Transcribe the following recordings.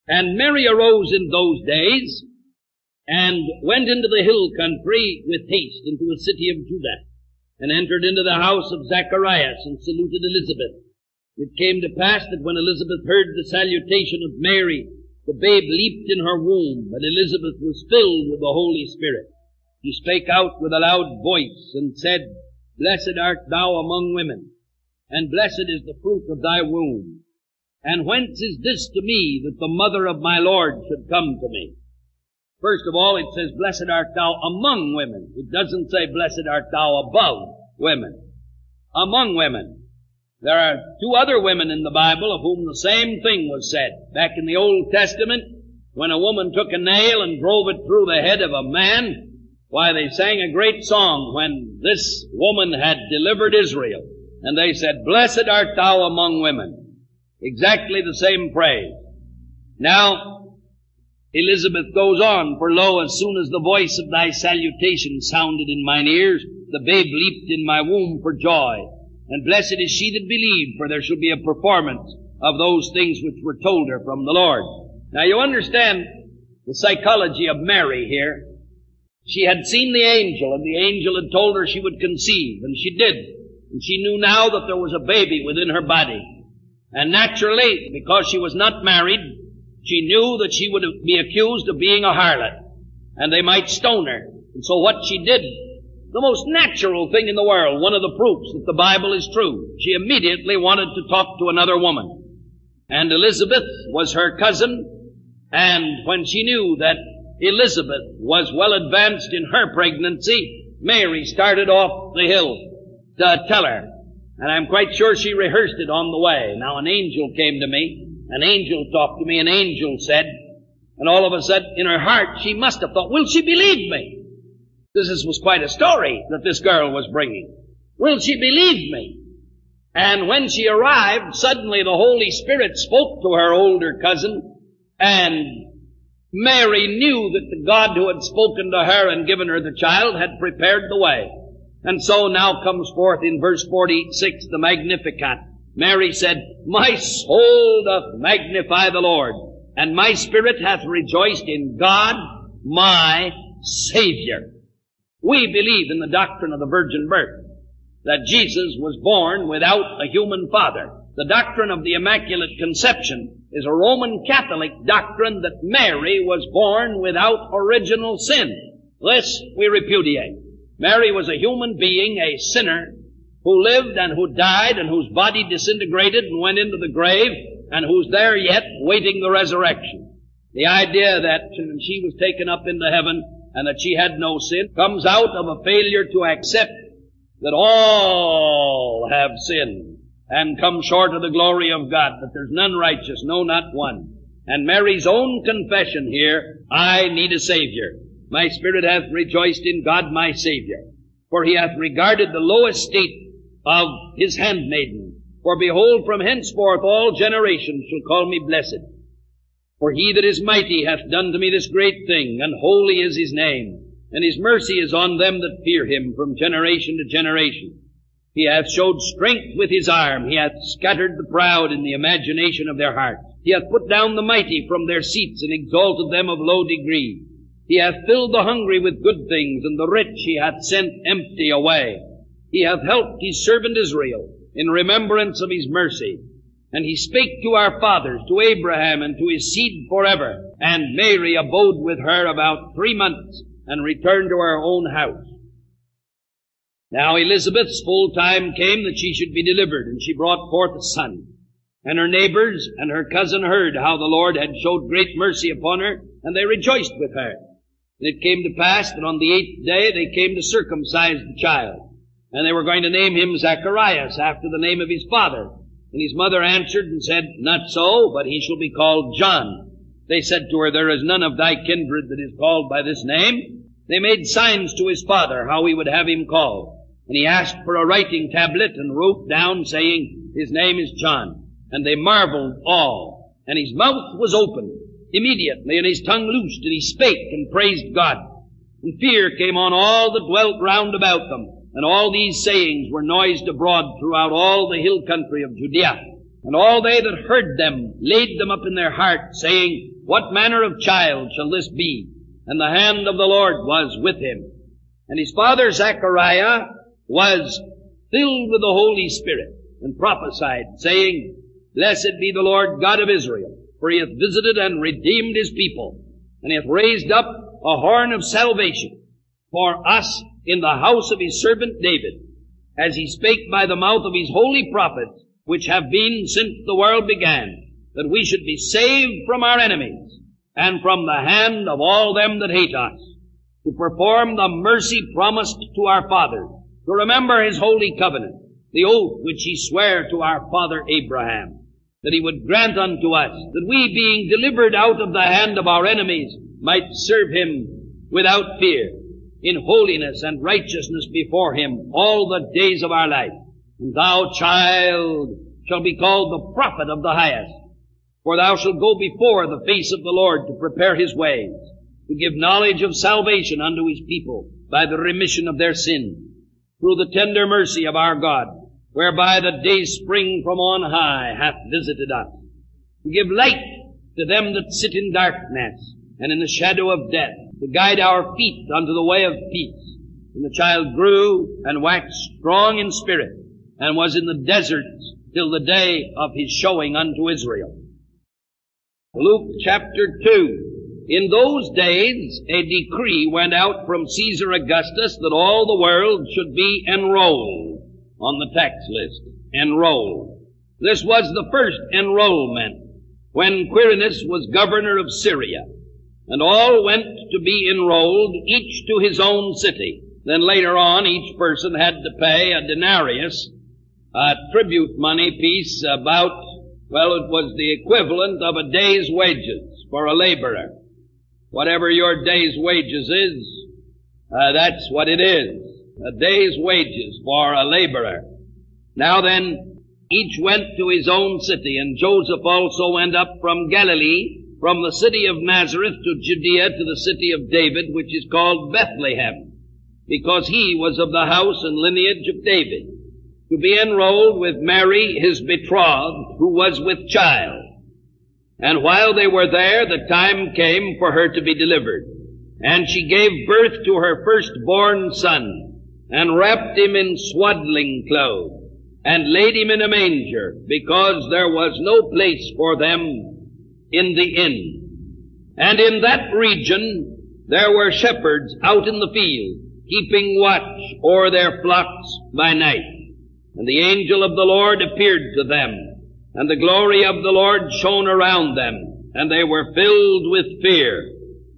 And Mary arose in those days, and went into the hill country with haste into a city of Judah, and entered into the house of Zacharias, and saluted Elizabeth. It came to pass that when Elizabeth heard the salutation of Mary, the babe leaped in her womb, and Elizabeth was filled with the Holy Spirit. She spake out with a loud voice, and said, Blessed art thou among women, and blessed is the fruit of thy womb. And whence is this to me, that the mother of my Lord should come to me? First of all, it says, Blessed art thou among women. It doesn't say, Blessed art thou above women. Among women. There are two other women in the Bible of whom the same thing was said. Back in the Old Testament, when a woman took a nail and drove it through the head of a man, why, they sang a great song when this woman had delivered Israel. And they said, Blessed art thou among women. Exactly the same praise. Now, Elizabeth goes on, For lo, as soon as the voice of thy salutation sounded in mine ears, the babe leaped in my womb for joy. And blessed is she that believed, for there shall be a performance of those things which were told her from the Lord. Now you understand the psychology of Mary here. She had seen the angel, and the angel had told her she would conceive, and she did. And she knew now that there was a baby within her body. And naturally, because she was not married, she knew that she would be accused of being a harlot, and they might stone her. And so what she did, the most natural thing in the world, one of the proofs that the Bible is true, she immediately wanted to talk to another woman. And Elizabeth was her cousin, and when she knew that Elizabeth was well advanced in her pregnancy, Mary started off the hill to tell her. And I'm quite sure she rehearsed it on the way. Now an angel came to me, an angel talked to me, an angel said, and all of a sudden in her heart she must have thought, will she believe me? This was quite a story that this girl was bringing. Will she believe me? And when she arrived, suddenly the Holy Spirit spoke to her older cousin, and Mary knew that the God who had spoken to her and given her the child had prepared the way. And so now comes forth in verse 46 the Magnificat. Mary said, My soul doth magnify the Lord, and my spirit hath rejoiced in God, my Savior. We believe in the doctrine of the virgin birth, that Jesus was born without a human father. The doctrine of the Immaculate Conception is a Roman Catholic doctrine that Mary was born without original sin. This we repudiate. Mary was a human being, a sinner, who lived and who died and whose body disintegrated and went into the grave and who's there yet waiting the resurrection. The idea that she was taken up into heaven and that she had no sin comes out of a failure to accept that all have sinned and come short of the glory of God, that there's none righteous, no, not one. And Mary's own confession here, I need a Savior. My spirit hath rejoiced in God my Savior, for he hath regarded the low estate of his handmaiden. For behold, from henceforth all generations shall call me blessed. For he that is mighty hath done to me this great thing, and holy is his name, and his mercy is on them that fear him from generation to generation. He hath showed strength with his arm. He hath scattered the proud in the imagination of their heart. He hath put down the mighty from their seats and exalted them of low degree. He hath filled the hungry with good things, and the rich he hath sent empty away. He hath helped his servant Israel in remembrance of his mercy. And he spake to our fathers, to Abraham, and to his seed forever. And Mary abode with her about 3 months, and returned to her own house. Now Elizabeth's full time came that she should be delivered, and she brought forth a son. And her neighbors and her cousin heard how the Lord had showed great mercy upon her, and they rejoiced with her. And it came to pass that on the 8th day they came to circumcise the child. And they were going to name him Zacharias, after the name of his father. And his mother answered and said, Not so, but he shall be called John. They said to her, There is none of thy kindred that is called by this name. They made signs to his father how he would have him called. And he asked for a writing tablet and wrote down, saying, His name is John. And they marveled all. And his mouth was opened immediately, and his tongue loosed, and he spake and praised God. And fear came on all that dwelt round about them. And all these sayings were noised abroad throughout all the hill country of Judea. And all they that heard them laid them up in their heart, saying, what manner of child shall this be? And the hand of the Lord was with him. And his father Zechariah was filled with the Holy Spirit, and prophesied, saying, Blessed be the Lord God of Israel, for he hath visited and redeemed his people, and he hath raised up a horn of salvation for us in the house of his servant David, as he spake by the mouth of his holy prophets, which have been since the world began, that we should be saved from our enemies, and from the hand of all them that hate us, to perform the mercy promised to our fathers, to remember his holy covenant, the oath which he sware to our father Abraham, that he would grant unto us, that we, being delivered out of the hand of our enemies, might serve him without fear, in holiness and righteousness before him all the days of our life. And thou, child, shalt be called the prophet of the highest, for thou shalt go before the face of the Lord to prepare his ways, to give knowledge of salvation unto his people by the remission of their sins, through the tender mercy of our God, whereby the day spring from on high hath visited us, to give light to them that sit in darkness and in the shadow of death, to guide our feet unto the way of peace. And the child grew and waxed strong in spirit, and was in the desert till the day of his showing unto Israel. Luke chapter 2. In those days a decree went out from Caesar Augustus that all the world should be enrolled on the tax list. Enrolled. This was the first enrollment when Quirinius was governor of Syria, and all went to be enrolled, each to his own city. Then later on, each person had to pay a denarius, a tribute money piece about, well, it was the equivalent of a day's wages for a laborer. Whatever your day's wages is, that's what it is. A day's wages for a laborer. Now then, each went to his own city, and Joseph also went up from Galilee, from the city of Nazareth to Judea, to the city of David, which is called Bethlehem, because he was of the house and lineage of David, to be enrolled with Mary, his betrothed, who was with child. And while they were there, the time came for her to be delivered. And she gave birth to her firstborn son, and wrapped him in swaddling clothes, and laid him in a manger, because there was no place for them in the inn. And in that region there were shepherds out in the field, keeping watch o'er their flocks by night. And the angel of the Lord appeared to them, and the glory of the Lord shone around them, and they were filled with fear.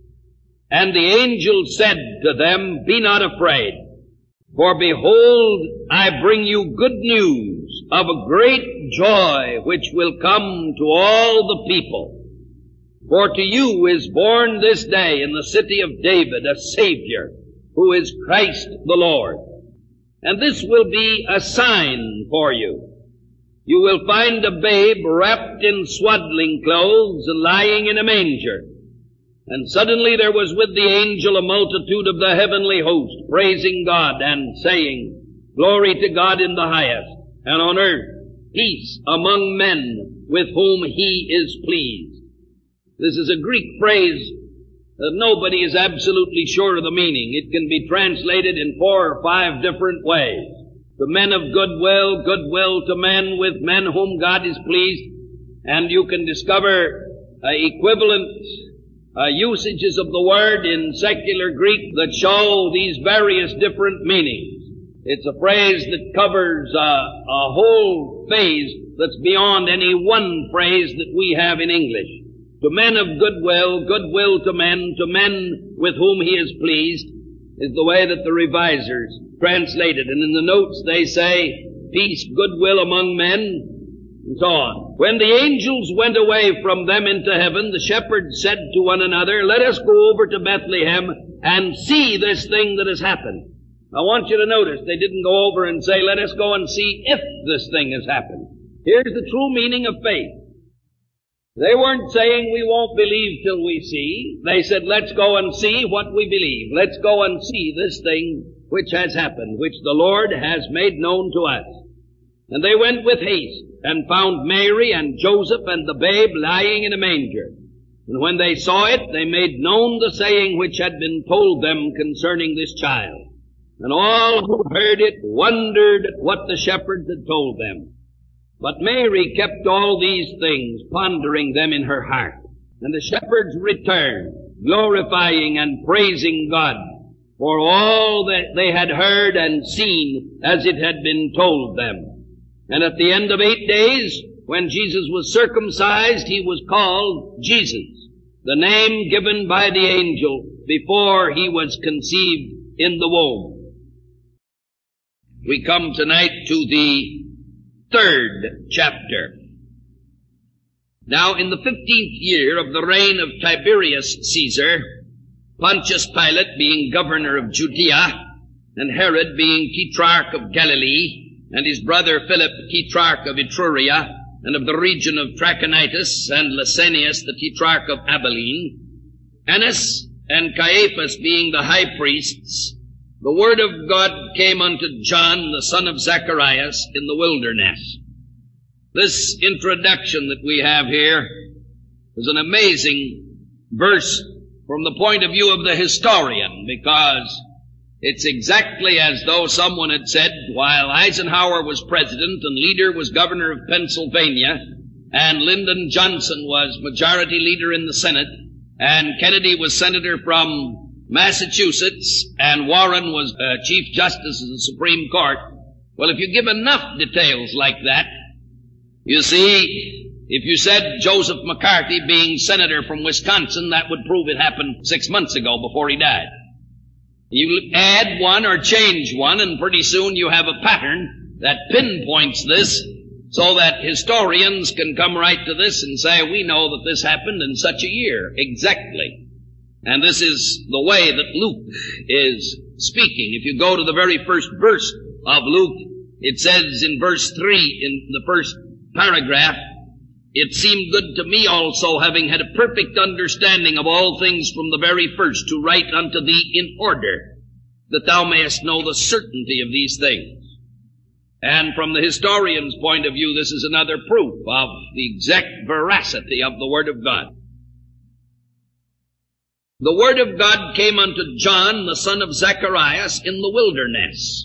And the angel said to them, Be not afraid, for behold, I bring you good news of a great joy, which will come to all the people. For to you is born this day in the city of David a Savior, who is Christ the Lord. And this will be a sign for you. You will find a babe wrapped in swaddling clothes and lying in a manger. And suddenly there was with the angel a multitude of the heavenly host, praising God and saying, Glory to God in the highest, and on earth peace among men with whom he is pleased. This is a Greek phrase that nobody is absolutely sure of the meaning. It can be translated in 4 or 5 different ways. To men of goodwill, goodwill to men with men whom God is pleased. And you can discover equivalent usages of the word in secular Greek that show these various different meanings. It's a phrase that covers a whole phase that's beyond any one phrase that we have in English. To men of goodwill, goodwill to men with whom he is pleased, is the way that the revisers translate it. And in the notes they say, peace, goodwill among men, and so on. When the angels went away from them into heaven, the shepherds said to one another, Let us go over to Bethlehem and see this thing that has happened. I want you to notice, they didn't go over and say, let us go and see if this thing has happened. Here's the true meaning of faith. They weren't saying we won't believe till we see. They said, let's go and see what we believe. Let's go and see this thing which has happened, which the Lord has made known to us. And they went with haste and found Mary and Joseph and the babe lying in a manger. And when they saw it, they made known the saying which had been told them concerning this child. And all who heard it wondered at what the shepherds had told them. But Mary kept all these things, pondering them in her heart. And the shepherds returned, glorifying and praising God for all that they had heard and seen as it had been told them. And at the end of 8 days, when Jesus was circumcised, he was called Jesus, the name given by the angel before he was conceived in the womb. We come tonight to the 3rd chapter. Now, in the 15th year of the reign of Tiberius Caesar, Pontius Pilate being governor of Judea, and Herod being tetrarch of Galilee, and his brother Philip tetrarch of Etruria, and of the region of Trachonitis, and Lysanias the tetrarch of Abilene, Annas and Caiaphas being the high priests, the word of God came unto John, the son of Zacharias, in the wilderness. This introduction that we have here is an amazing verse from the point of view of the historian, because it's exactly as though someone had said, while Eisenhower was president and Leader was governor of Pennsylvania, and Lyndon Johnson was majority leader in the Senate, and Kennedy was senator from Massachusetts, and Warren was Chief Justice of the Supreme Court. Well, if you give enough details like that, you see, if you said Joseph McCarthy being senator from Wisconsin, that would prove it happened 6 months ago before he died. You add one or change one, and pretty soon you have a pattern that pinpoints this, so that historians can come right to this and say, we know that this happened in such a year, exactly. And this is the way that Luke is speaking. If you go to the very first verse of Luke, it says in verse 3, in the first paragraph, it seemed good to me also, having had a perfect understanding of all things from the very first, to write unto thee in order, that thou mayest know the certainty of these things. And from the historian's point of view, this is another proof of the exact veracity of the Word of God. The Word of God came unto John, the son of Zacharias, in the wilderness.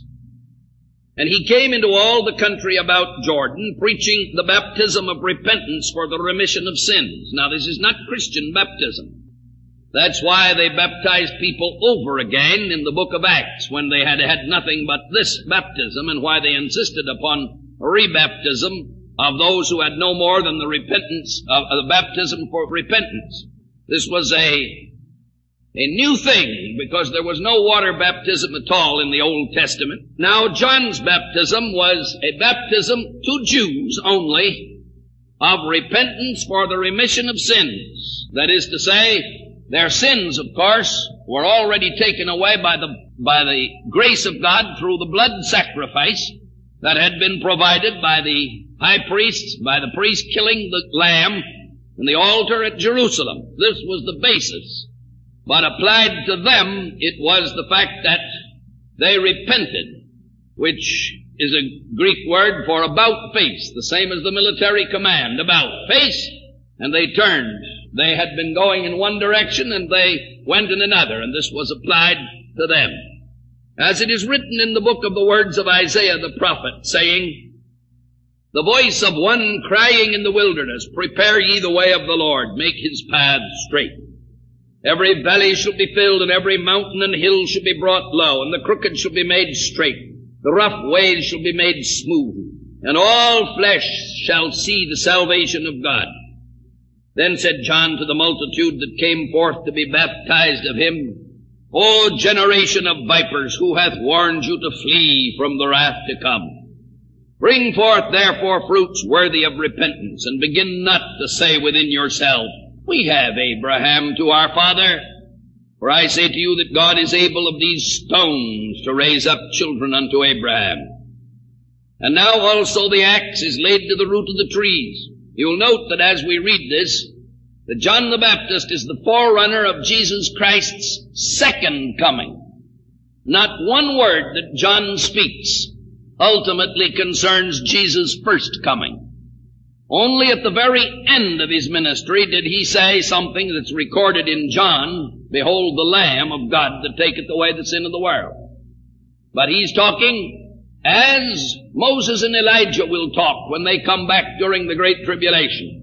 And he came into all the country about Jordan, preaching the baptism of repentance for the remission of sins. Now, this is not Christian baptism. That's why they baptized people over again in the book of Acts, when they had had nothing but this baptism, and why they insisted upon rebaptism of those who had no more than the repentance of the baptism for repentance. This was a new thing, because there was no water baptism at all in the Old Testament. Now, John's baptism was a baptism to Jews only of repentance for the remission of sins. That is to say, their sins, of course, were already taken away by the grace of God through the blood sacrifice that had been provided by the high priests, by the priest killing the lamb in the altar at Jerusalem. This was the basis. But applied to them, it was the fact that they repented, which is a Greek word for about face, the same as the military command, about face, and they turned. They had been going in one direction, and they went in another, and this was applied to them. As it is written in the book of the words of Isaiah the prophet, saying, the voice of one crying in the wilderness, prepare ye the way of the Lord, make his paths straight. Every valley shall be filled, and every mountain and hill shall be brought low, and the crooked shall be made straight. The rough ways shall be made smooth, and all flesh shall see the salvation of God. Then said John to the multitude that came forth to be baptized of him, O generation of vipers, who hath warned you to flee from the wrath to come? Bring forth therefore fruits worthy of repentance, and begin not to say within yourself, we have Abraham to our father. For I say to you that God is able of these stones to raise up children unto Abraham. And now also the axe is laid to the root of the trees. You'll note that as we read this, that John the Baptist is the forerunner of Jesus Christ's second coming. Not one word that John speaks ultimately concerns Jesus' first coming. Only at the very end of his ministry did he say something that's recorded in John, "Behold the Lamb of God that taketh away the sin of the world." But he's talking as Moses and Elijah will talk when they come back during the Great Tribulation.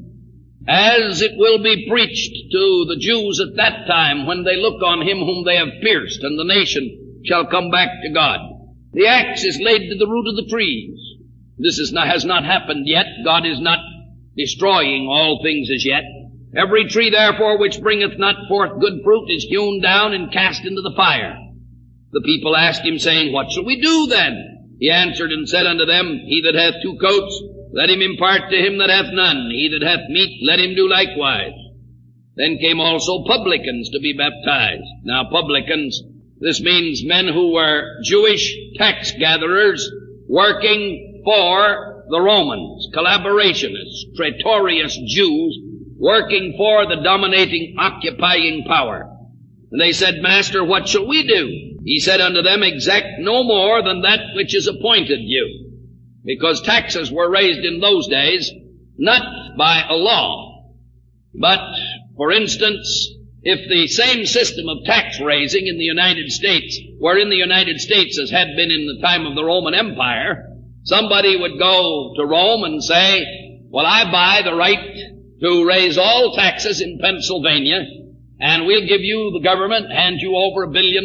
As it will be preached to the Jews at that time when they look on him whom they have pierced, and the nation shall come back to God. The axe is laid to the root of the trees. This has not happened yet. God is not destroying all things as yet. Every tree therefore which bringeth not forth good fruit is hewn down and cast into the fire. The people asked him, saying, "What shall we do then?" He answered and said unto them, "He that hath 2 coats, let him impart to him that hath none. He that hath meat, let him do likewise." Then came also publicans to be baptized. Now publicans, this means men who were Jewish tax gatherers working for the Romans, collaborationists, traitorous Jews working for the dominating, occupying power. And they said, "Master, what shall we do?" He said unto them, "Exact no more than that which is appointed you." Because taxes were raised in those days, not by a law, but, for instance, if the same system of tax raising in the United States were in the United States as had been in the time of the Roman Empire, somebody would go to Rome and say, "Well, I buy the right to raise all taxes in Pennsylvania, and we'll give you, the government, hand you over $1 billion.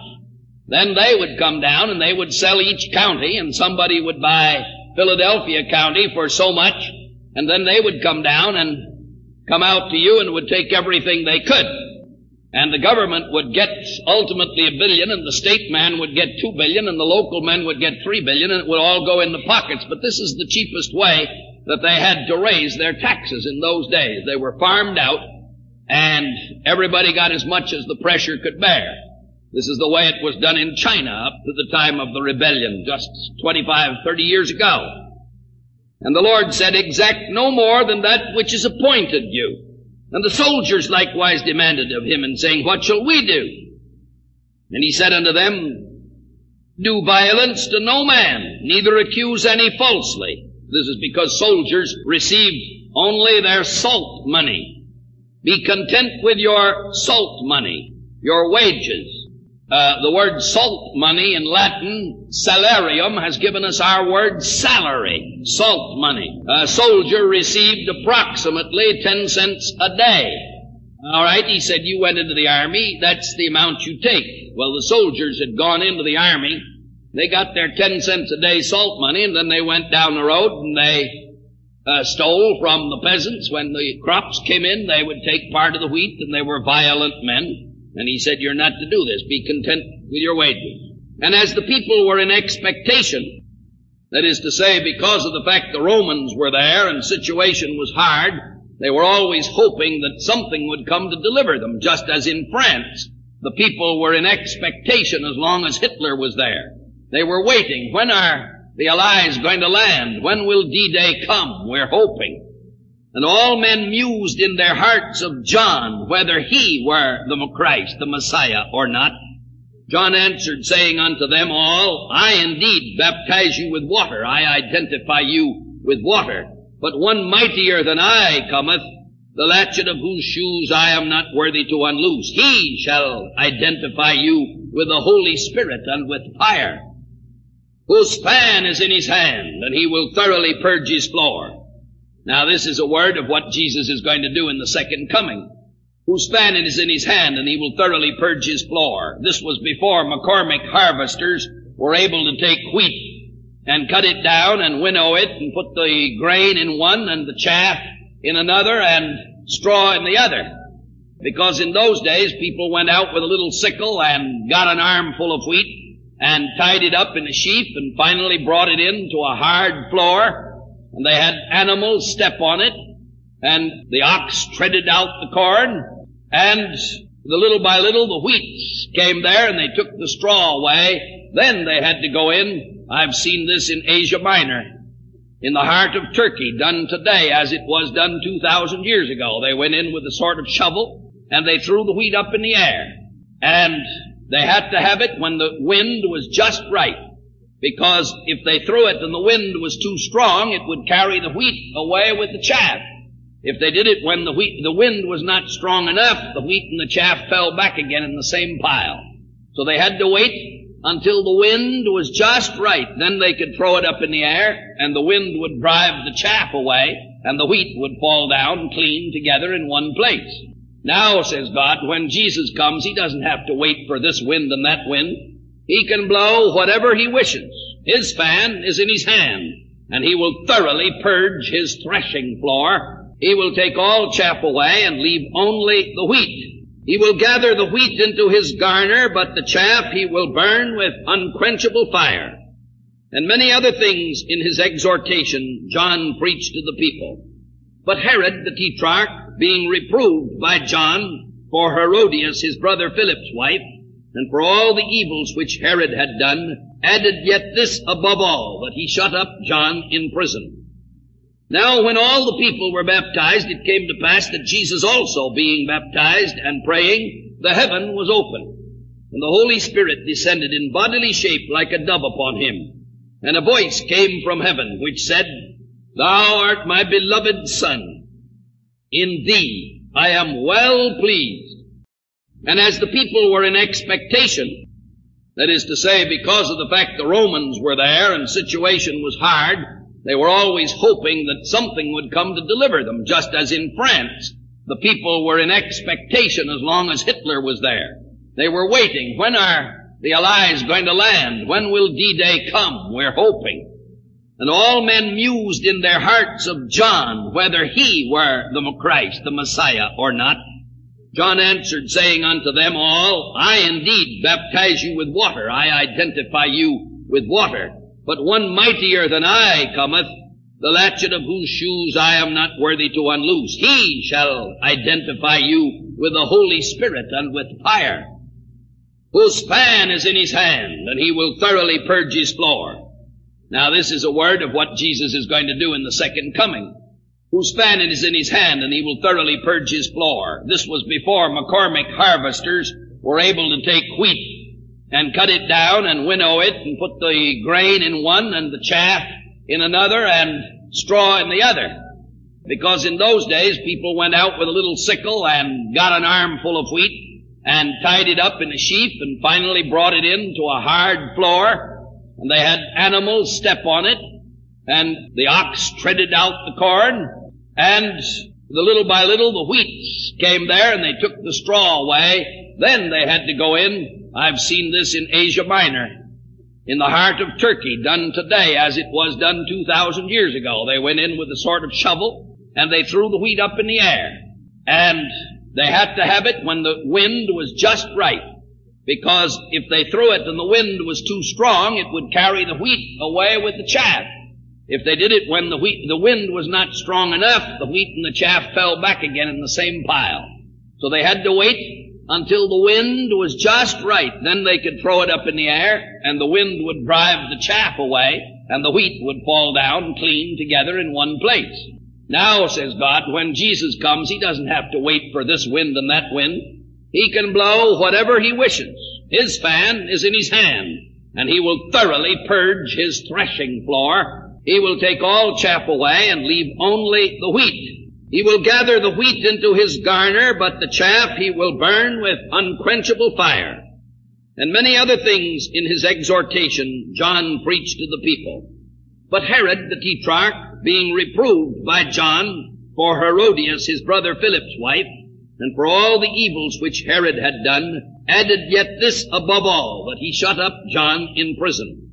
Then they would come down and they would sell each county, and somebody would buy Philadelphia County for so much, and then they would come down and come out to you and would take everything they could. And the government would get ultimately $1 billion, and the state man would get $2 billion, and the local men would get $3 billion, and it would all go in the pockets. But this is the cheapest way that they had to raise their taxes in those days. They were farmed out, and everybody got as much as the pressure could bear. This is the way it was done in China up to the time of the rebellion, just 25, 30 years ago. And the Lord said, "Exact no more than that which is appointed you." And the soldiers likewise demanded of him, and saying, "What shall we do?" And he said unto them, "Do violence to no man, neither accuse any falsely." This is because soldiers received only their salt money. Be content with your salt money, your wages. The word salt money in Latin, salarium, has given us our word salary, salt money. A soldier received approximately 10 cents a day. All right, he said, "You went into the army, that's the amount you take." Well, the soldiers had gone into the army, they got their 10 cents a day salt money, and then they went down the road and they stole from the peasants. When the crops came in, they would take part of the wheat, and they were violent men. And he said, "You're not to do this. Be content with your wages." And as the people were in expectation, that is to say, because of the fact the Romans were there and the situation was hard, they were always hoping that something would come to deliver them, just as in France. The people were in expectation as long as Hitler was there. They were waiting. When are the Allies going to land? When will D-Day come? We're hoping. And all men mused in their hearts of John, whether he were the Christ, the Messiah, or not. John answered, saying unto them all, "I indeed baptize you with water. I identify you with water. But one mightier than I cometh, the latchet of whose shoes I am not worthy to unloose. He shall identify you with the Holy Spirit and with fire, whose fan is in his hand, and he will thoroughly purge his floor." Now this is a word of what Jesus is going to do in the second coming. Whose fan is in his hand, and he will thoroughly purge his floor. This was before McCormick harvesters were able to take wheat and cut it down and winnow it and put the grain in one and the chaff in another and straw in the other. Because in those days people went out with a little sickle and got an armful of wheat and tied it up in a sheaf and finally brought it into a hard floor. And they had animals step on it, and the ox treaded out the corn, and little by little the wheat came there, and they took the straw away. Then they had to go in. I've seen this in Asia Minor, in the heart of Turkey, done today as it was done 2,000 years ago. They went in with a sort of shovel, and they threw the wheat up in the air. And they had to have it when the wind was just right. because if they threw it and the wind was too strong, it would carry the wheat away with the chaff. If they did it when the wind was not strong enough, the wheat and the chaff fell back again in the same pile. So they had to wait until the wind was just right. Then they could throw it up in the air, and the wind would drive the chaff away, and the wheat would fall down clean together in one place. Now, says God, when Jesus comes, he doesn't have to wait for this wind and that wind. He can blow whatever he wishes. His fan is in his hand, and he will thoroughly purge his threshing floor. He will take all chaff away and leave only the wheat. He will gather the wheat into his garner, but the chaff he will burn with unquenchable fire. And many other things in his exhortation John preached to the people. But Herod the Tetrarch, being reproved by John for Herodias his brother Philip's wife, and for all the evils which Herod had done, added yet this above all, that he shut up John in prison. Now when all the people were baptized, it came to pass that Jesus also, being baptized and praying, the heaven was opened, and the Holy Spirit descended in bodily shape like a dove upon him. And a voice came from heaven, which said, Thou art my beloved Son. In thee I am well pleased. And as the people were in expectation, that is to say, because of the fact the Romans were there and the situation was hard, they were always hoping that something would come to deliver them, just as in France. The people were in expectation as long as Hitler was there. They were waiting. When are the Allies going to land? When will D-Day come? We're hoping. And all men mused in their hearts of John, whether he were the Christ, the Messiah, or not. John answered, saying unto them all, I indeed baptize you with water. I identify you with water. But one mightier than I cometh, the latchet of whose shoes I am not worthy to unloose. He shall identify you with the Holy Spirit and with fire, whose fan is in his hand, and he will thoroughly purge his floor. Now this is a word of what Jesus is going to do in the second coming. Whose fan is in his hand, and he will thoroughly purge his floor. This was before McCormick harvesters were able to take wheat and cut it down and winnow it and put the grain in one and the chaff in another and straw in the other. Because in those days people went out with a little sickle and got an armful of wheat and tied it up in a sheaf and finally brought it into a hard floor, and they had animals step on it, and the ox treaded out the corn, and little by little the wheat came there and they took the straw away. Then they had to go in. I've seen this in Asia Minor, in the heart of Turkey, done today as it was done 2,000 years ago. They went in with a sort of shovel and they threw the wheat up in the air. And they had to have it when the wind was just right, because if they threw it and the wind was too strong, it would carry the wheat away with the chaff. If they did it when the wind was not strong enough, the wheat and the chaff fell back again in the same pile. So they had to wait until the wind was just right. Then they could throw it up in the air, and the wind would drive the chaff away, and the wheat would fall down clean together in one place. Now, says God, when Jesus comes, he doesn't have to wait for this wind and that wind. He can blow whatever he wishes. His fan is in his hand, and he will thoroughly purge his threshing floor. He will take all chaff away and leave only the wheat. He will gather the wheat into his garner, but the chaff he will burn with unquenchable fire. And many other things in his exhortation John preached to the people. But Herod the Tetrarch, being reproved by John for Herodias his brother Philip's wife, and for all the evils which Herod had done, added yet this above all, that he shut up John in prison.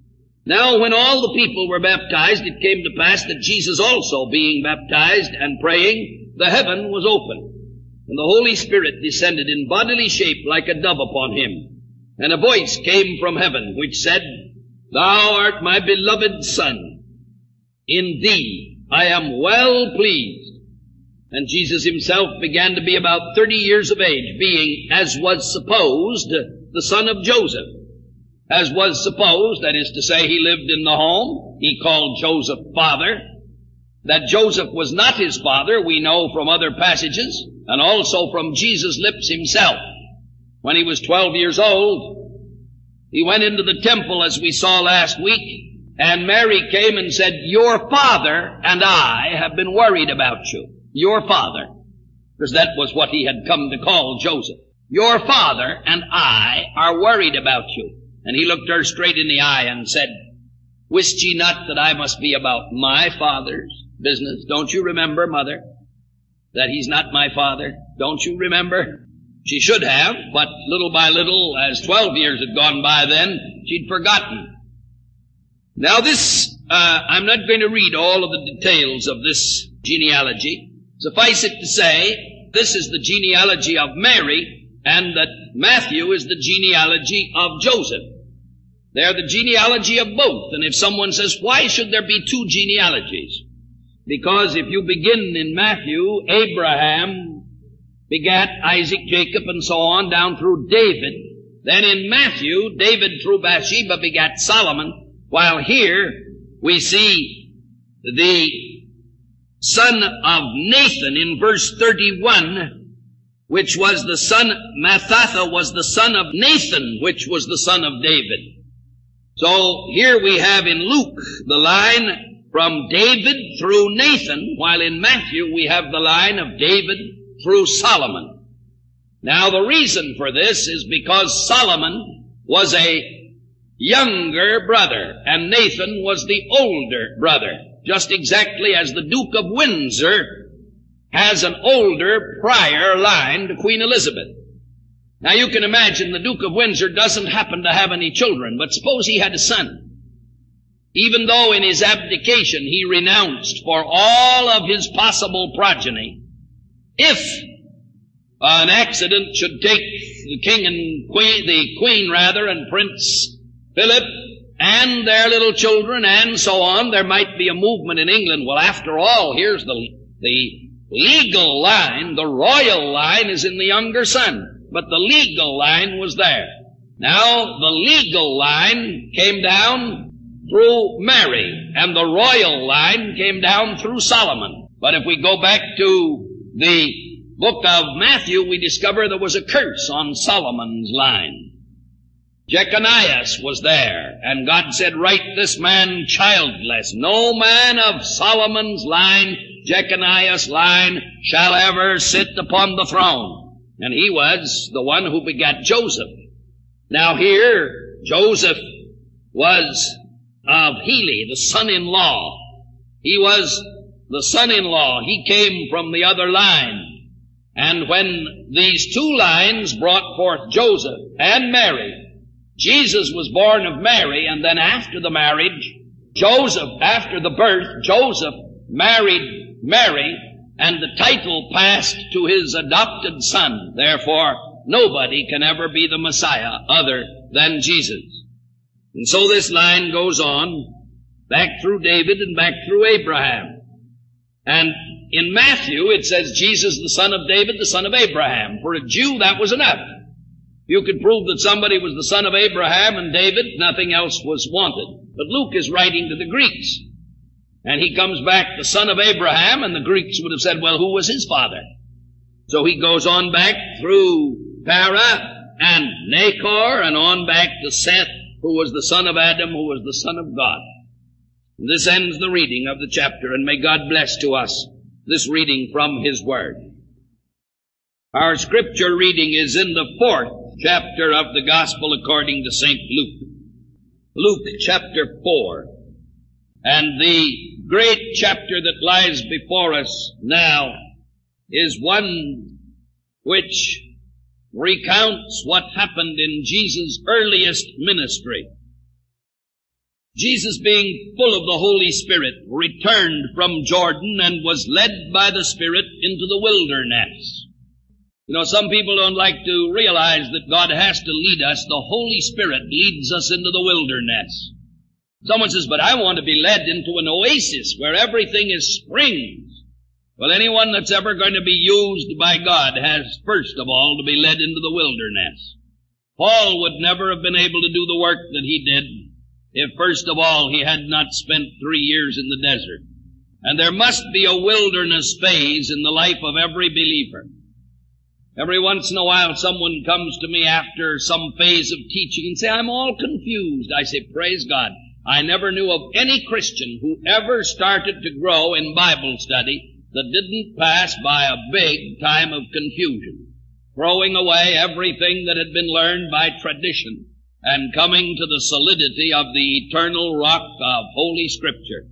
Now when all the people were baptized, it came to pass that Jesus also, being baptized and praying, the heaven was opened, and the Holy Spirit descended in bodily shape like a dove upon him. And a voice came from heaven, which said, Thou art my beloved Son. In thee I am well pleased. And Jesus himself began to be about 30 years of age, being, as was supposed, the son of Joseph. As was supposed, that is to say, he lived in the home. He called Joseph father. That Joseph was not his father, we know from other passages, and also from Jesus' lips himself. When he was 12 years old, He went into the temple, as we saw last week, and Mary came and said, "Your father and I have been worried about you." Your father. Because that was what he had come to call Joseph. "Your father and I are worried about you." And he looked her straight in the eye and said, "Wist ye not that I must be about my father's business?" Don't you remember, mother, that he's not my father? Don't you remember? She should have, but little by little, as 12 years had gone by then, she'd forgotten. Now this, I'm not going to read all of the details of this genealogy. Suffice it to say, this is the genealogy of Mary, and that Matthew is the genealogy of Joseph. They're the genealogy of both. And if someone says, why should there be two genealogies? Because if you begin in Matthew, Abraham begat Isaac, Jacob, and so on, down through David. Then in Matthew, David through Bathsheba begat Solomon, while here we see the son of Nathan in verse 31, which was the son, Mattatha was the son of Nathan, which was the son of David. So here we have in Luke the line from David through Nathan, while in Matthew we have the line of David through Solomon. Now the reason for this is because Solomon was a younger brother and Nathan was the older brother, just exactly as the Duke of Windsor has an older prior line to Queen Elizabeth. Now you can imagine the Duke of Windsor doesn't happen to have any children, but suppose he had a son. Even though in his abdication he renounced for all of his possible progeny, if an accident should take the king and queen, the queen rather, and Prince Philip and their little children and so on, there might be a movement in England. Well, after all, here's the legal line, the royal line is in the younger son, but the legal line was there. Now, the legal line came down through Mary, and the royal line came down through Solomon. But if we go back to the book of Matthew, we discover there was a curse on Solomon's line. Jeconias was there, and God said, "Write this man childless. No man of Solomon's line, Jeconias' line, shall ever sit upon the throne." And he was the one who begat Joseph. Now here, Joseph was of Heli, the son-in-law. He was the son-in-law. He came from the other line. And when these two lines brought forth Joseph and Mary, Jesus was born of Mary, and then after the marriage, Joseph, after the birth, Joseph married Mary, and the title passed to his adopted son. Therefore, nobody can ever be the Messiah other than Jesus. And so this line goes on, back through David and back through Abraham. And in Matthew, it says Jesus, the son of David, the son of Abraham. For a Jew, that was enough. You could prove that somebody was the son of Abraham and David, nothing else was wanted. But Luke is writing to the Greeks. And he comes back, the son of Abraham, and the Greeks would have said, well, who was his father? So he goes on back through Terah and Nahor and on back to Seth, who was the son of Adam, who was the son of God. And this ends the reading of the chapter, and may God bless to us this reading from His Word. Our scripture reading is in the 4th chapter of the Gospel according to St. Luke. Luke chapter 4. And the great chapter that lies before us now is one which recounts what happened in Jesus' earliest ministry. Jesus, being full of the Holy Spirit, returned from Jordan and was led by the Spirit into the wilderness. You know, some people don't like to realize that God has to lead us. The Holy Spirit leads us into the wilderness. Someone says, but I want to be led into an oasis where everything is springs. Well, anyone that's ever going to be used by God has, first of all, to be led into the wilderness. Paul would never have been able to do the work that he did if, first of all, he had not spent 3 years in the desert. And there must be a wilderness phase in the life of every believer. Every once in a while someone comes to me after some phase of teaching and say, I'm all confused. I say, praise God. I never knew of any Christian who ever started to grow in Bible study that didn't pass by a big time of confusion, throwing away everything that had been learned by tradition and coming to the solidity of the eternal rock of Holy Scripture.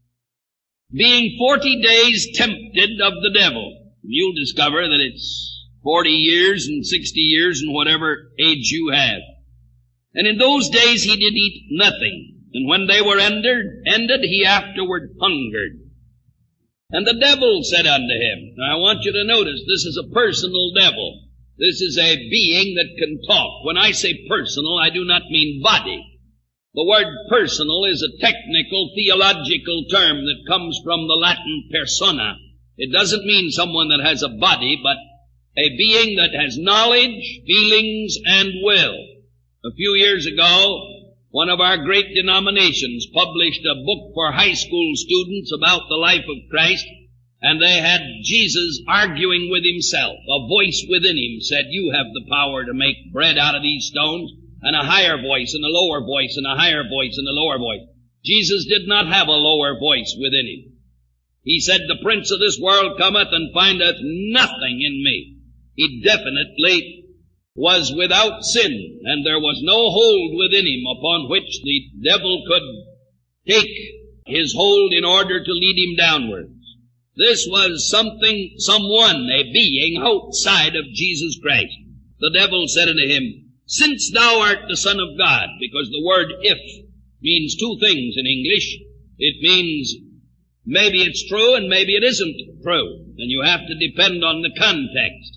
Being 40 days tempted of the devil, you'll discover that it's 40 years and 60 years and whatever age you have. And in those days he did eat nothing. And when they were ended, he afterward hungered. And the devil said unto him, now I want you to notice, this is a personal devil. This is a being that can talk. When I say personal, I do not mean body. The word personal is a technical theological term that comes from the Latin persona. It doesn't mean someone that has a body, but a being that has knowledge, feelings, and will. A few years ago, one of our great denominations published a book for high school students about the life of Christ, and they had Jesus arguing with himself. A voice within him said, you have the power to make bread out of these stones, and a higher voice, and a lower voice, and a higher voice, and a lower voice. Jesus did not have a lower voice within him. He said, the prince of this world cometh and findeth nothing in me. He definitely was without sin, and there was no hold within him upon which the devil could take his hold in order to lead him downwards. This was someone, a being outside of Jesus Christ. The devil said unto him, since thou art the Son of God, because the word if means two things in English. It means maybe it's true and maybe it isn't true, and you have to depend on the context.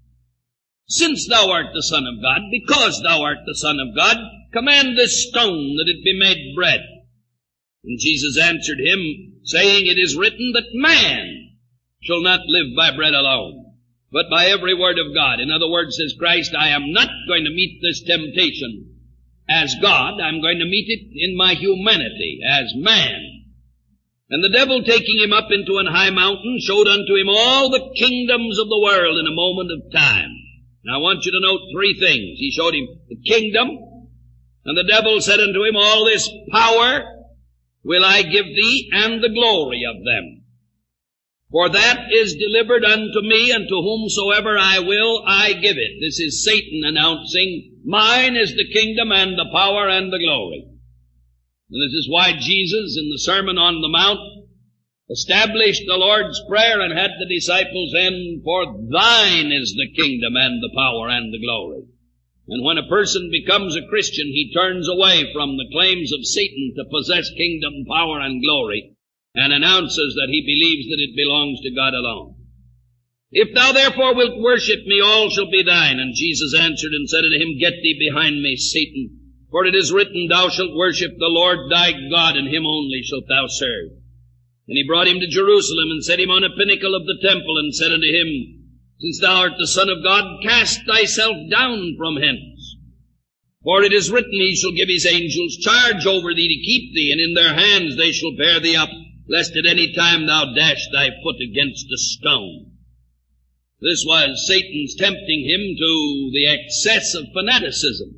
Since thou art the Son of God, because thou art the Son of God, command this stone that it be made bread. And Jesus answered him, saying, it is written that man shall not live by bread alone, but by every word of God. In other words, says Christ, I am not going to meet this temptation as God. I'm going to meet it in my humanity as man. And the devil, taking him up into an high mountain, showed unto him all the kingdoms of the world in a moment of time. Now I want you to note three things. He showed him the kingdom, and the devil said unto him, all this power will I give thee, and the glory of them. For that is delivered unto me, and to whomsoever I will, I give it. This is Satan announcing, mine is the kingdom and the power and the glory. And this is why Jesus, in the Sermon on the Mount, established the Lord's Prayer and had the disciples end, for thine is the kingdom and the power and the glory. And when a person becomes a Christian, he turns away from the claims of Satan to possess kingdom, power, and glory, and announces that he believes that it belongs to God alone. If thou therefore wilt worship me, all shall be thine. And Jesus answered and said unto him, get thee behind me, Satan, for it is written, thou shalt worship the Lord thy God, and him only shalt thou serve. And he brought him to Jerusalem, and set him on a pinnacle of the temple, and said unto him, since thou art the Son of God, cast thyself down from hence. For it is written, he shall give his angels charge over thee to keep thee, and in their hands they shall bear thee up, lest at any time thou dash thy foot against a stone. This was Satan's tempting him to the excess of fanaticism.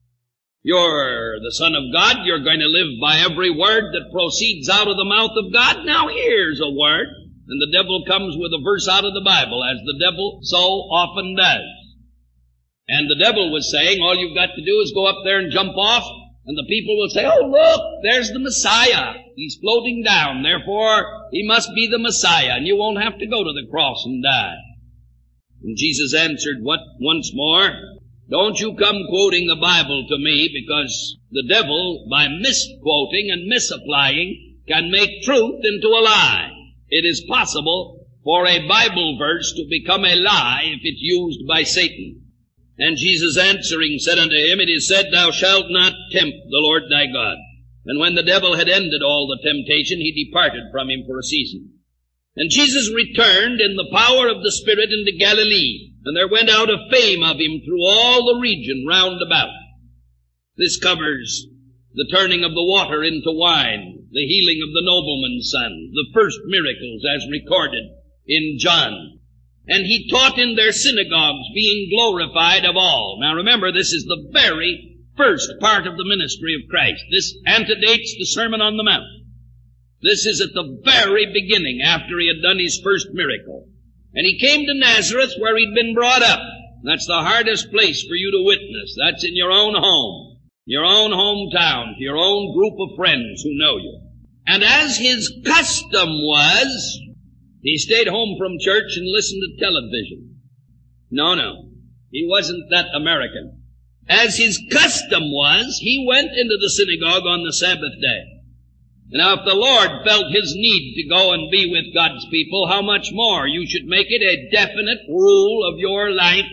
You're the Son of God, you're going to live by every word that proceeds out of the mouth of God. Now here's a word. And the devil comes with a verse out of the Bible, as the devil so often does. And the devil was saying, all you've got to do is go up there and jump off, and the people will say, oh look, there's the Messiah. He's floating down, therefore he must be the Messiah, and you won't have to go to the cross and die. And Jesus answered once more, don't you come quoting the Bible to me, because the devil, by misquoting and misapplying, can make truth into a lie. It is possible for a Bible verse to become a lie if it's used by Satan. And Jesus answering said unto him, it is said, thou shalt not tempt the Lord thy God. And when the devil had ended all the temptation, he departed from him for a season. And Jesus returned in the power of the Spirit into Galilee, and there went out a fame of him through all the region round about. This covers the turning of the water into wine, the healing of the nobleman's son, the first miracles as recorded in John, and he taught in their synagogues, being glorified of all. Now remember, this is the very first part of the ministry of Christ. This antedates the Sermon on the Mount. This is at the very beginning, after he had done his first miracle. And he came to Nazareth, where he'd been brought up. That's the hardest place for you to witness. That's in your own home, your own hometown, your own group of friends who know you. And as his custom was, he stayed home from church and listened to television. No, he wasn't that American. As his custom was, he went into the synagogue on the Sabbath day. Now, if the Lord felt his need to go and be with God's people, how much more you should make it a definite rule of your life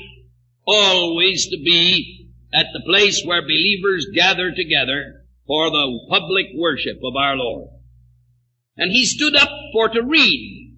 always to be at the place where believers gather together for the public worship of our Lord. And he stood up for to read.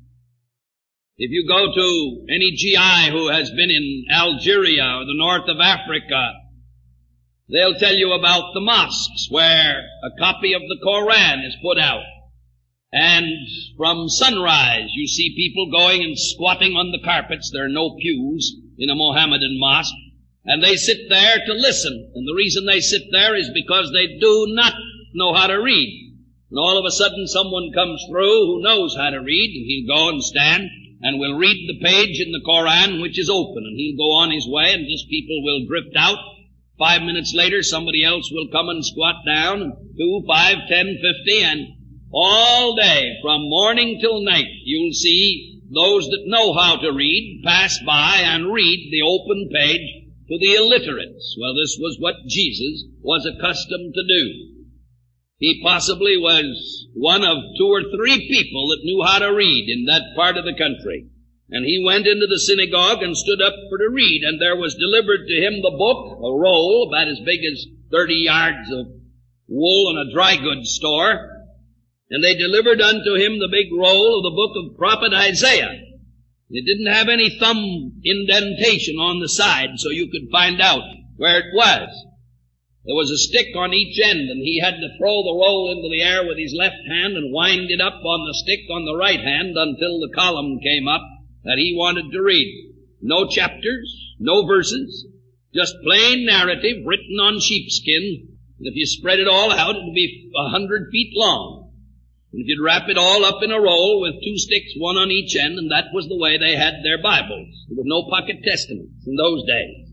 If you go to any GI who has been in Algeria or the north of Africa, they'll tell you about the mosques where a copy of the Koran is put out. And from sunrise, you see people going and squatting on the carpets. There are no pews in a Mohammedan mosque. And they sit there to listen. And the reason they sit there is because they do not know how to read. And all of a sudden someone comes through who knows how to read, and he'll go and stand and will read the page in the Koran which is open. And he'll go on his way, and just people will drift out. 5 minutes later, somebody else will come and squat down, 2, 5, 10, 50, and all day, from morning till night, you'll see those that know how to read pass by and read the open page to the illiterates. Well, this was what Jesus was accustomed to do. He possibly was one of 2 or 3 people that knew how to read in that part of the country. And he went into the synagogue and stood up for to read, and there was delivered to him the book, a roll about as big as 30 yards of wool in a dry goods store. And they delivered unto him the big roll of the book of prophet Isaiah. It didn't have any thumb indentation on the side, so you could find out where it was. There was a stick on each end, and he had to throw the roll into the air with his left hand and wind it up on the stick on the right hand until the column came up that he wanted to read. No chapters, no verses, just plain narrative written on sheepskin. And if you spread it all out, it would be 100 feet long. And if you'd wrap it all up in a roll with 2 sticks, one on each end, and that was the way they had their Bibles. There were no pocket testaments in those days.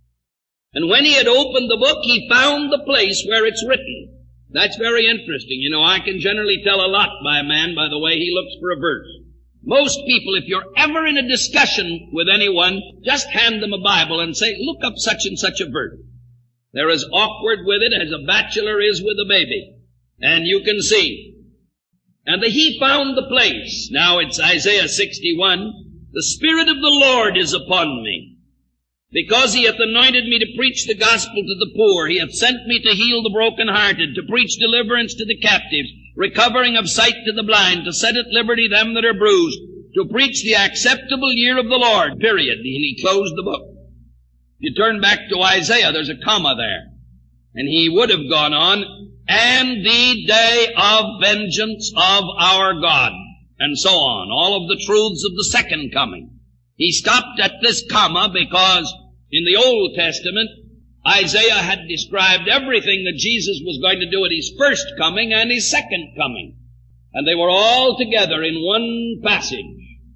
And when he had opened the book, he found the place where it's written. That's very interesting. You know, I can generally tell a lot by a man by the way he looks for a verse. Most people, if you're ever in a discussion with anyone, just hand them a Bible and say, look up such and such a verse. They're as awkward with it as a bachelor is with a baby. And you can see. And he found the place. Now it's Isaiah 61. The Spirit of the Lord is upon me, because he hath anointed me to preach the gospel to the poor. He hath sent me to heal the brokenhearted, to preach deliverance to the captives, recovering of sight to the blind, to set at liberty them that are bruised, to preach the acceptable year of the Lord, period. And he closed the book. If you turn back to Isaiah, there's a comma there. And he would have gone on, and the day of vengeance of our God, and so on. All of the truths of the second coming. He stopped at this comma because in the Old Testament, Isaiah had described everything that Jesus was going to do at his first coming and his second coming. And they were all together in one passage.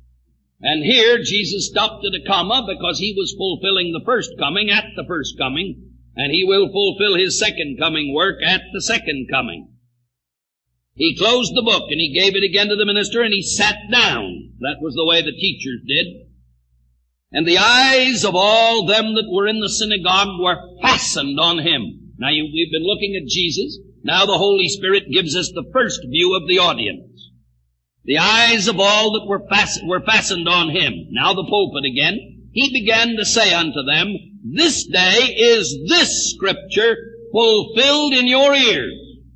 And here Jesus stopped at a comma because he was fulfilling the first coming at the first coming, and he will fulfill his second coming work at the second coming. He closed the book and he gave it again to the minister and he sat down. That was the way the teachers did. And the eyes of all them that were in the synagogue were fastened on him. Now we've been looking at Jesus. Now the Holy Spirit gives us the first view of the audience. The eyes of all that were fastened on him. Now the pulpit again. He began to say unto them, this day is this scripture fulfilled in your ears.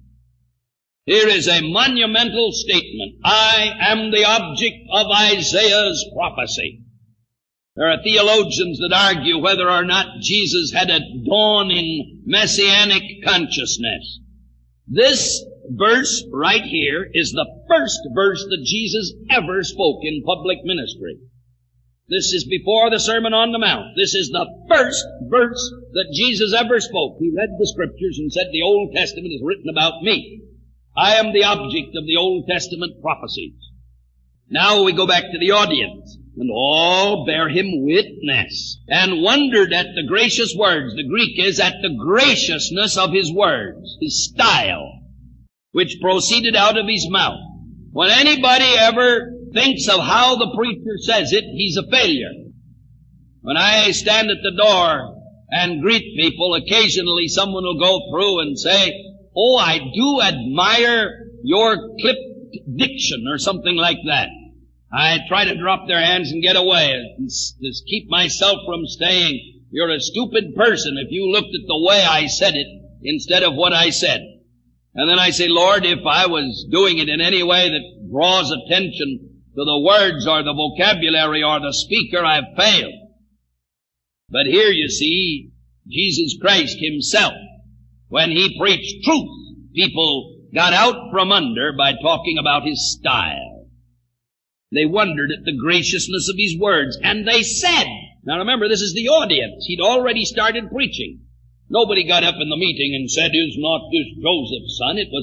Here is a monumental statement. I am the object of Isaiah's prophecy. There are theologians that argue whether or not Jesus had a dawning messianic consciousness. This verse right here is the first verse that Jesus ever spoke in public ministry. This is before the Sermon on the Mount. This is the first verse that Jesus ever spoke. He read the Scriptures and said, the Old Testament is written about me. I am the object of the Old Testament prophecies. Now we go back to the audience. And all bear him witness, and wondered at the gracious words. The Greek is at the graciousness of his words, his style, which proceeded out of his mouth. When anybody ever thinks of how the preacher says it, he's a failure. When I stand at the door and greet people, occasionally someone will go through and say, oh, I do admire your clipped diction, or something like that. I try to drop their hands and get away and just keep myself from saying, you're a stupid person if you looked at the way I said it instead of what I said. And then I say, Lord, if I was doing it in any way that draws attention to the words or the vocabulary or the speaker, I've failed. But here you see, Jesus Christ himself, when he preached truth, people got out from under by talking about his style. They wondered at the graciousness of his words, and they said, now remember, this is the audience. He'd already started preaching. Nobody got up in the meeting and said, is not this Joseph's son? It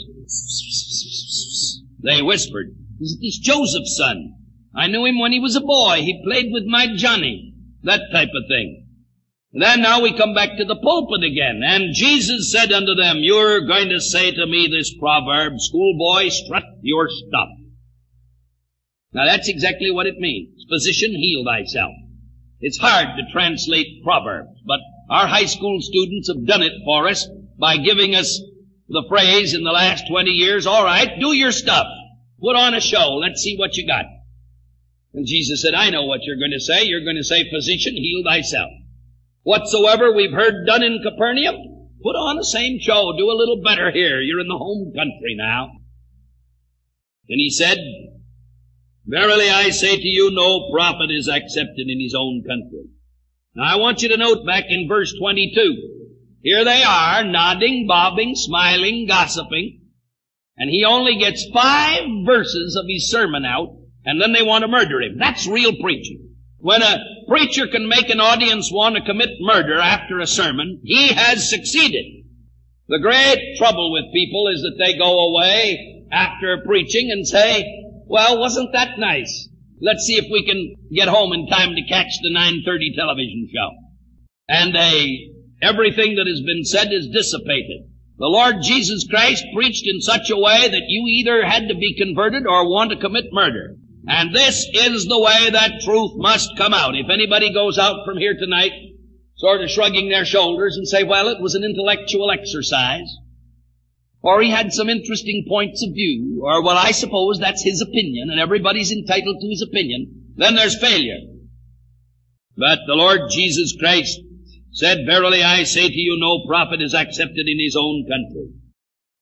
was, they whispered, is this Joseph's son? I knew him when he was a boy. He played with my Johnny. That type of thing. And then now we come back to the pulpit again. And Jesus said unto them, you're going to say to me this proverb, schoolboy, strut your stuff. Now that's exactly what it means. Physician, heal thyself. It's hard to translate proverbs, but our high school students have done it for us by giving us the phrase in the last 20 years, all right, do your stuff. Put on a show. Let's see what you got. And Jesus said, I know what you're going to say. You're going to say, physician, heal thyself. Whatsoever we've heard done in Capernaum, put on the same show. Do a little better here. You're in the home country now. And he said, verily I say to you, no prophet is accepted in his own country. Now I want you to note back in verse 22. Here they are, nodding, bobbing, smiling, gossiping. And he only gets 5 verses of his sermon out, and then they want to murder him. That's real preaching. When a preacher can make an audience want to commit murder after a sermon, he has succeeded. The great trouble with people is that they go away after preaching and say, well, wasn't that nice? Let's see if we can get home in time to catch the 9:30 television show. And everything that has been said is dissipated. The Lord Jesus Christ preached in such a way that you either had to be converted or want to commit murder. And this is the way that truth must come out. If anybody goes out from here tonight sort of shrugging their shoulders and say, well, it was an intellectual exercise, or he had some interesting points of view, or, well, I suppose that's his opinion, and everybody's entitled to his opinion, then there's failure. But the Lord Jesus Christ said, verily I say to you, no prophet is accepted in his own country.